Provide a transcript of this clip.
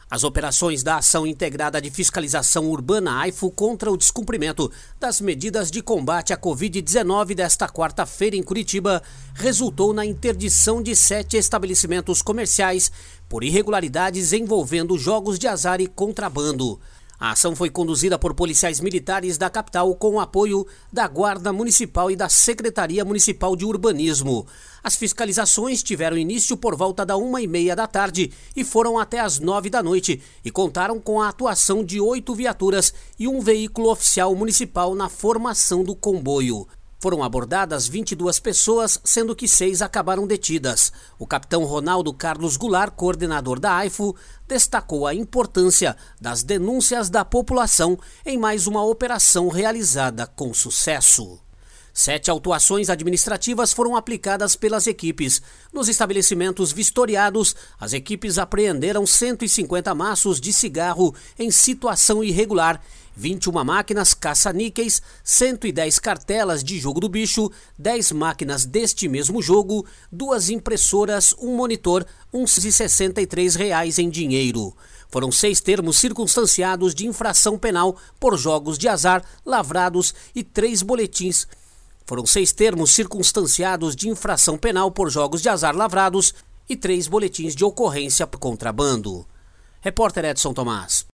As operações da Ação Integrada de Fiscalização Urbana AIFU contra o descumprimento das medidas de combate à Covid-19 desta quarta-feira em Curitiba resultou na interdição de 7 estabelecimentos comerciais por irregularidades envolvendo jogos de azar e contrabando. A ação foi conduzida por policiais militares da capital com o apoio da Guarda Municipal e da Secretaria Municipal de Urbanismo. As fiscalizações tiveram início por volta da 1h30 da tarde e foram até as 9 da noite e contaram com a atuação de 8 viaturas e um veículo oficial municipal na formação do comboio. Foram abordadas 22 pessoas, sendo que 6 acabaram detidas. O capitão Ronaldo Carlos Goulart, coordenador da AIFU, destacou a importância das denúncias da população em mais uma operação realizada com sucesso. 7 autuações administrativas foram aplicadas pelas equipes. Nos estabelecimentos vistoriados, as equipes apreenderam 150 maços de cigarro em situação irregular, 21 máquinas caça-níqueis, 110 cartelas de jogo do bicho, 10 máquinas deste mesmo jogo, 2 impressoras, um monitor, uns R$ 63 em dinheiro. Foram 6 termos circunstanciados de infração penal por jogos de azar lavrados e 3 boletins. Foram 6 termos circunstanciados de infração penal por jogos de azar lavrados e 3 boletins de ocorrência por contrabando. Repórter Edson Tomás.